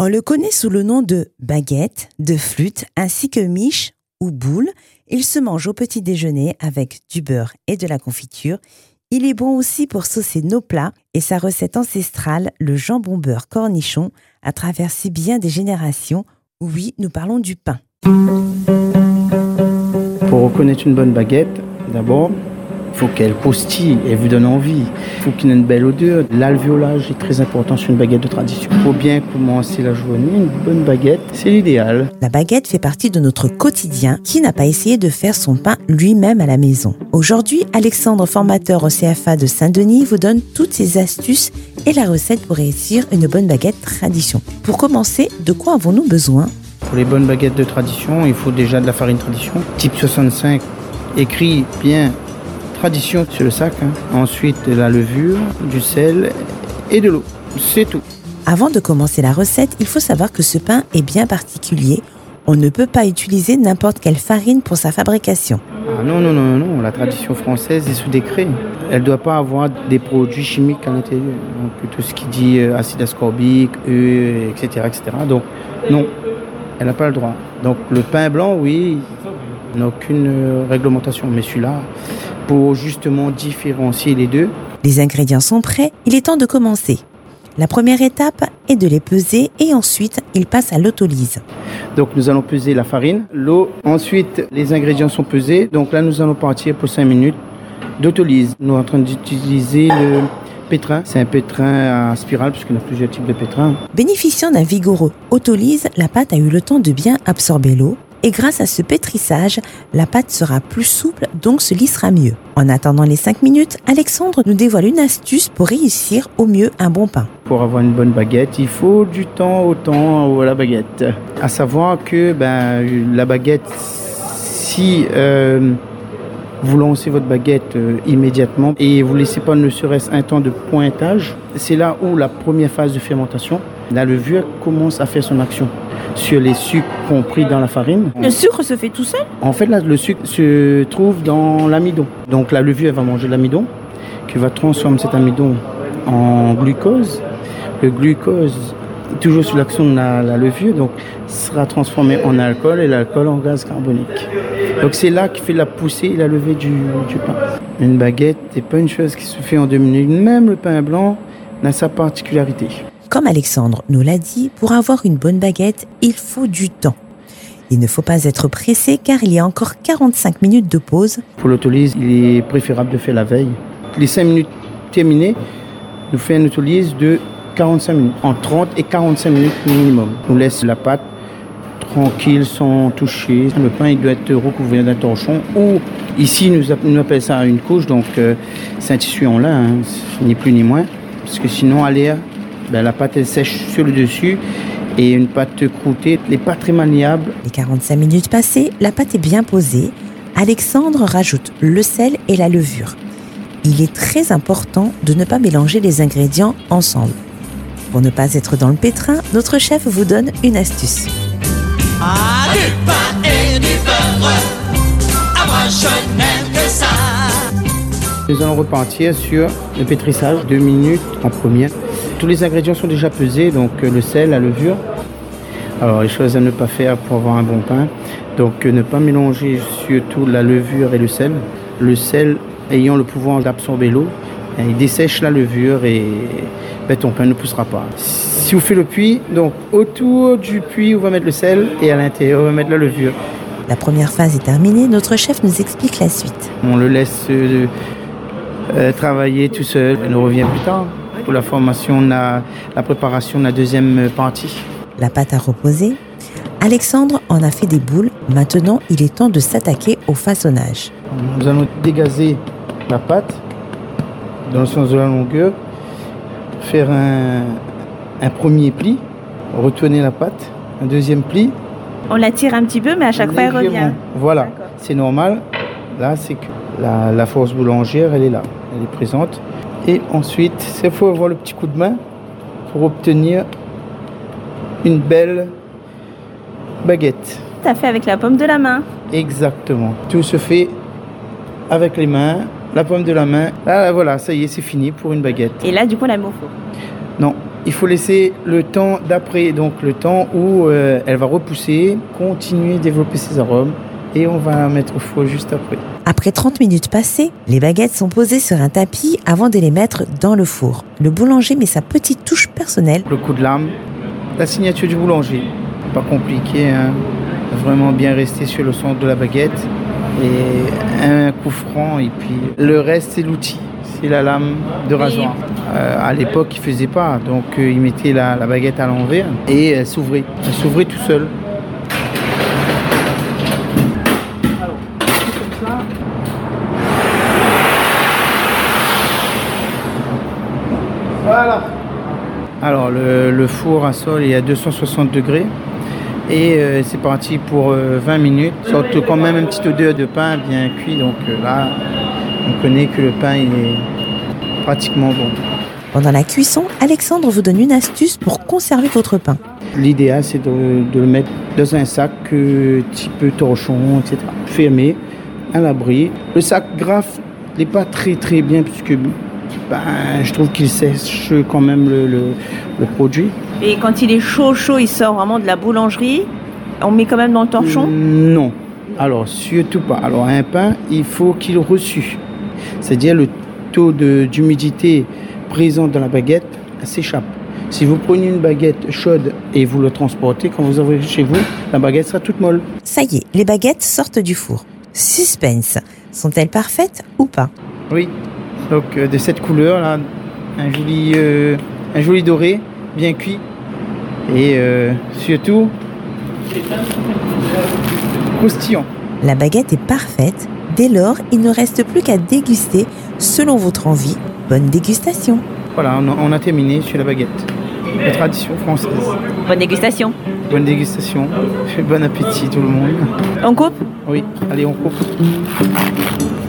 On le connaît sous le nom de baguette, de flûte, ainsi que miche ou boule. Il se mange au petit déjeuner avec du beurre et de la confiture. Il est bon aussi pour saucer nos plats et sa recette ancestrale, le jambon beurre cornichon, a traversé bien des générations. Oui, nous parlons du pain. Pour reconnaître une bonne baguette, d'abord, il faut qu'elle postille et vous donne envie. Il faut qu'il ait une belle odeur. L'alvéolage est très important sur une baguette de tradition. Il faut bien commencer la journée. Une bonne baguette, c'est l'idéal. La baguette fait partie de notre quotidien. Qui n'a pas essayé de faire son pain lui-même à la maison? Aujourd'hui, Alexandre, formateur au CFA de Saint-Denis, vous donne toutes ses astuces et la recette pour réussir une bonne baguette tradition. Pour commencer, de quoi avons-nous besoin? Pour les bonnes baguettes de tradition, il faut déjà de la farine tradition. Type 65, écrit bien tradition sur le sac. Ensuite, de la levure, du sel et de l'eau. C'est tout. Avant de commencer la recette, il faut savoir que ce pain est bien particulier. On ne peut pas utiliser n'importe quelle farine pour sa fabrication. Ah non. La tradition française est sous décret. Elle ne doit pas avoir des produits chimiques à l'intérieur. Donc, tout ce qui dit acide ascorbique, etc. Donc, non, elle n'a pas le droit. Donc, le pain blanc, oui, n'a aucune réglementation. Mais celui-là, pour justement différencier les deux. Les ingrédients sont prêts, il est temps de commencer. La première étape est de les peser et ensuite, il passe à l'autolyse. Donc nous allons peser la farine, l'eau, ensuite les ingrédients sont pesés. Donc là nous allons partir pour 5 minutes d'autolyse. Nous sommes en train d'utiliser le pétrin. C'est un pétrin à spirale puisqu'il y a plusieurs types de pétrins. Bénéficiant d'un vigoureux autolyse, la pâte a eu le temps de bien absorber l'eau. Et grâce à ce pétrissage, la pâte sera plus souple, donc se lissera mieux. En attendant les 5 minutes, Alexandre nous dévoile une astuce pour réussir au mieux un bon pain. Pour avoir une bonne baguette, il faut du temps à la baguette. À savoir que la baguette, si vous lancez votre baguette immédiatement et vous ne laissez pas ne serait-ce un temps de pointage, c'est là où la première phase de fermentation, la levure commence à faire son action sur les sucres compris dans la farine. Le sucre se fait tout seul? En fait, là, le sucre se trouve dans l'amidon. Donc la levure, elle va manger l'amidon, qui va transformer cet amidon en glucose. Le glucose, toujours sous l'action de la levure, donc sera transformé en alcool et l'alcool en gaz carbonique. Donc c'est là qui fait la poussée et la levée du pain. Une baguette n'est pas une chose qui se fait en 2 minutes. Même le pain blanc a sa particularité. Comme Alexandre nous l'a dit, pour avoir une bonne baguette, il faut du temps. Il ne faut pas être pressé car il y a encore 45 minutes de pause. Pour l'autolyse, il est préférable de faire la veille. Les 5 minutes terminées, nous faisons une autolyse de 45 minutes, en 30 et 45 minutes minimum. On laisse la pâte tranquille, sans toucher. Le pain il doit être recouvert d'un torchon ou ici nous appelons ça une couche, donc c'est un tissu en lin, ni plus ni moins, parce que sinon à l'air, la pâte elle sèche sur le dessus et une pâte croûtée n'est pas très maniable. Les 45 minutes passées, la pâte est bien posée. Alexandre rajoute le sel et la levure. Il est très important de ne pas mélanger les ingrédients ensemble. Pour ne pas être dans le pétrin, notre chef vous donne une astuce. Ah, du pain et du beurre, ah moi je n'aime que ça. Nous allons repartir sur le pétrissage, 2 minutes en première. Tous les ingrédients sont déjà pesés, donc le sel, la levure. Alors les choses à ne pas faire pour avoir un bon pain. Donc ne pas mélanger surtout la levure et le sel. Le sel ayant le pouvoir d'absorber l'eau, il dessèche la levure et ton pain ne poussera pas. Si vous faites le puits, donc autour du puits, on va mettre le sel et à l'intérieur, on va mettre la levure. La première phase est terminée, notre chef nous explique la suite. On le laisse travailler tout seul. On revient plus tard pour la formation, la préparation de la deuxième partie. La pâte a reposé. Alexandre en a fait des boules. Maintenant, il est temps de s'attaquer au façonnage. Nous allons dégazer la pâte dans le sens de la longueur, faire un premier pli, retourner la pâte, un deuxième pli. On la tire un petit peu, mais à chaque fois, elle revient. Voilà, D'accord. C'est normal. Là, c'est que la force boulangère, elle est là, elle est présente. Et ensuite, il faut avoir le petit coup de main pour obtenir une belle baguette. Tu as fait avec la paume de la main. Exactement. Tout se fait avec les mains, la paume de la main. Là, voilà, ça y est, c'est fini pour une baguette. Et là, du coup, on la met au four. Non, Il faut laisser le temps d'après, donc le temps où elle va repousser, continuer à développer ses arômes et on va la mettre au four juste après. Après 30 minutes passées, les baguettes sont posées sur un tapis avant de les mettre dans le four. Le boulanger met sa petite touche personnelle. Le coup de lame, la signature du boulanger. Pas compliqué, hein. Vraiment bien rester sur le centre de la baguette et un coup franc et puis le reste c'est l'outil, c'est la lame de rasoir. À l'époque ils faisaient pas, donc ils mettaient la baguette à l'envers et elle s'ouvrait tout seul. Voilà. Alors le four à sol est à 260 degrés et c'est parti pour 20 minutes. Sorte quand même une petite odeur de pain bien cuit, donc là on connaît que le pain il est pratiquement bon. Pendant la cuisson, Alexandre vous donne une astuce pour conserver votre pain. L'idéal c'est de le mettre dans un sac type torchon, etc. Fermé, à l'abri. Le sac graffe n'est pas très très bien puisque je trouve qu'il sèche quand même le produit. Et quand il est chaud, il sort vraiment de la boulangerie. On met quand même dans le torchon? Non. Alors, surtout pas. Alors, un pain, il faut qu'il reçue. C'est-à-dire le taux d'humidité présent dans la baguette s'échappe. Si vous prenez une baguette chaude et vous le transportez, quand vous arrivez chez vous, la baguette sera toute molle. Ça y est, les baguettes sortent du four. Suspense. Sont-elles parfaites ou pas? Oui. Donc de cette couleur là, un joli doré, bien cuit et surtout croustillant. La baguette est parfaite. Dès lors, il ne reste plus qu'à déguster selon votre envie. Bonne dégustation. Voilà, on a terminé sur la baguette. La tradition française. Bonne dégustation. Bonne dégustation. Bon appétit tout le monde. On coupe? Oui, allez on coupe.